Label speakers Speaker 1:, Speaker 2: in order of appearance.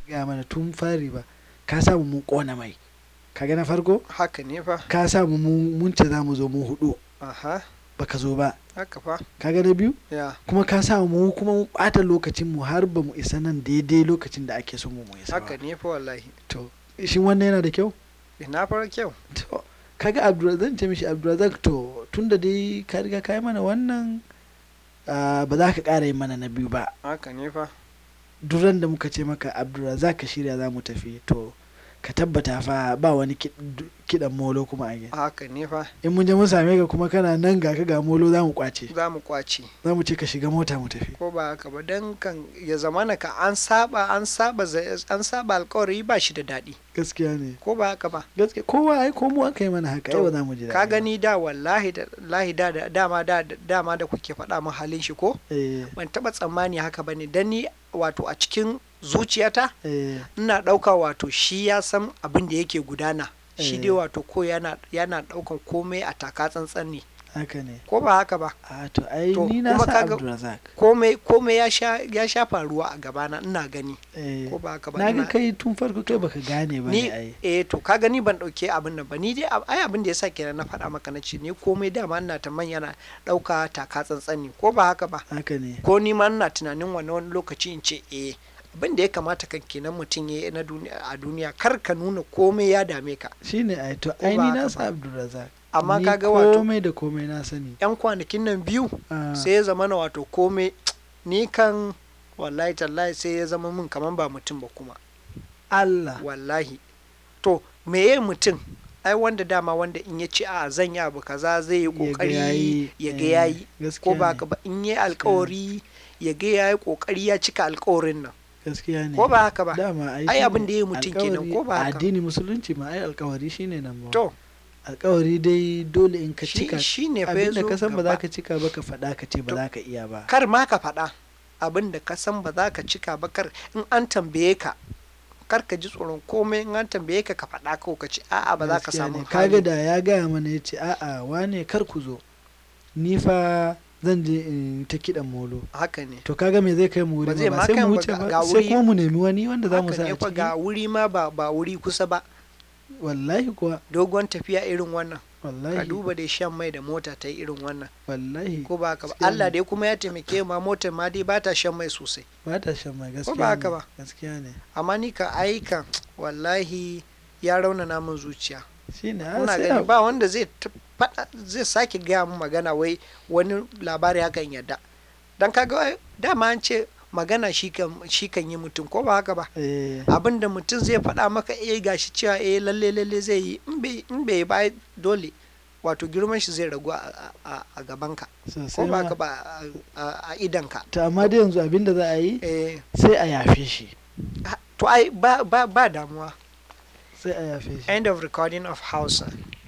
Speaker 1: ga mana tun fari ba ka samu mun kona mai kaga na farko
Speaker 2: haka ne fa
Speaker 1: ka samu mun ce za mu zo mu hudu
Speaker 2: aha
Speaker 1: baka zo ba
Speaker 2: haka fa
Speaker 1: kaga na biyu
Speaker 2: ya
Speaker 1: kuma ka samu mu kuma mun bata lokacin mu har ba mu isa nan daidai lokacin da ake son mu isa
Speaker 2: haka
Speaker 1: ba
Speaker 2: ne fa wallahi
Speaker 1: to shin wannan yana da kyau
Speaker 2: ina fara kyau
Speaker 1: to kaga Abdulrazak ce mishi Abdulrazak to tunda dai ka riga ka yi mana wannan ba za ka ƙara yi mana na biyu ba
Speaker 2: haka ne fa
Speaker 1: duran da muka ce maka Abdulrazak ka shirya za mu tafi to ka tabbata fa ba wani kiɗan molo kuma a gida
Speaker 2: haka ne fa
Speaker 1: in mun je mun same ka kuma kana nan ga ka ga molo za mu kwace
Speaker 2: za mu kwace
Speaker 1: za mu ce ka shiga mota mu tafi
Speaker 2: ko ba haka ba dan kan ya zamana ka an saba alkawari ba shi da daɗi
Speaker 1: gaskiya ne
Speaker 2: ko ba haka ba
Speaker 1: gaskiya kowa ai ko mu an kai mana haka ai ba za mu ji daɗi
Speaker 2: ka gani da wallahi da dama da kuke faɗa min halin shi ko ban taɓa tsammani haka bane dan ni wato a cikin zuciyata ina ɗauka wato shi ya san abin da yake gudana shi dai wato ko yana ɗaukan komai a taka tsantsan ne
Speaker 1: haka ne
Speaker 2: ko ba haka ba
Speaker 1: a to ai ni na sa Abdulrazak
Speaker 2: komai ya sha faruwa a gabana ina gani ko ba haka ba
Speaker 1: na ga kai tun farko kai baka gane ba ne ai
Speaker 2: to ka gani ban dauke abin nan ba ni dai ai abin da yasa kenan na faɗa maka na ce ni komai dama ina ta yana ɗauka taka tsantsan ne ko ba haka ba
Speaker 1: haka ne
Speaker 2: ko ni ma ina tunanin wani lokaci in ce abin da ya kamata kan kenan mutum ya yi a duniya kar ka nuna komai ya dame ka
Speaker 1: shine ai to ai ni na sa Abdulrazak
Speaker 2: amma kaga wato
Speaker 1: komai da komai na sani
Speaker 2: yan kwanakin nan biyu sai ya zama na wato komai ni kan wallahi tallahi sai ya zama min kaman ba mutum ba kuma
Speaker 1: Allah
Speaker 2: wallahi to meye mutum ai wanda dama wanda in ya ce a zan yi abu kaza zai yi kokari ya ga yayi ko ba ka ba in yi alkawari ya ga yayi kokari ya cika alkawarin nan
Speaker 1: gaskiya ne
Speaker 2: ko ba haka ba
Speaker 1: dama
Speaker 2: ai abin da yayi mutum kenan ko ba haka
Speaker 1: addini musulunci ma ai alkawari shine nan ba
Speaker 2: to
Speaker 1: alkawari dai dole in ka cika
Speaker 2: shine fa
Speaker 1: abinda ka san ba za ka cika ba ka faɗa ka ce ba za ka iya ba
Speaker 2: kar ma ka faɗa abinda ka san ba za ka cika ba kar in an tambaye ka kar ka ji tsoron komai in an tambaye ka faɗa ko ka ce a'a ba za ka samu
Speaker 1: kaga da ya gaya mana ya ce a'a wane kar ku zo ni fa zan je in ta kiɗan molo
Speaker 2: haka ne
Speaker 1: to kaga me zai kai mu wuri ba sai mu wuce ba sai kuma mu nemi wani wanda za mu sa a ciki
Speaker 2: ga wuri ma ba wuri kusa ba
Speaker 1: wallahi kuwa
Speaker 2: dogon tafiya irin wannan
Speaker 1: wallahi
Speaker 2: ka duba dai shan mai da mota ta yi irin wannan
Speaker 1: wallahi
Speaker 2: ko ba ka ba Allah dai kuma ya taimake ma motar ma dai ba ta shan mai sosai
Speaker 1: ba ta shan mai gaskiya
Speaker 2: ko ba haka ba
Speaker 1: gaskiya ne
Speaker 2: amma ni ka aika wallahi ya raunana min zuciya
Speaker 1: shine
Speaker 2: ina gani ba wanda zai sake gaya min magana wai wani labari hakan yadda dan kaga dama an ce magana shi kan yi mutum ko ba haka ba abinda mutum zai faɗa maka gashi cewa lalle zai yi in bai ba dole wato girman shi zai ragu a gabanka ko ba haka ba a idanka
Speaker 1: to amma dai yanzu abinda za a yi sai a yafe shi
Speaker 2: to ai ba damuwa
Speaker 1: sai a yafe shi
Speaker 2: end of recording of Hausa.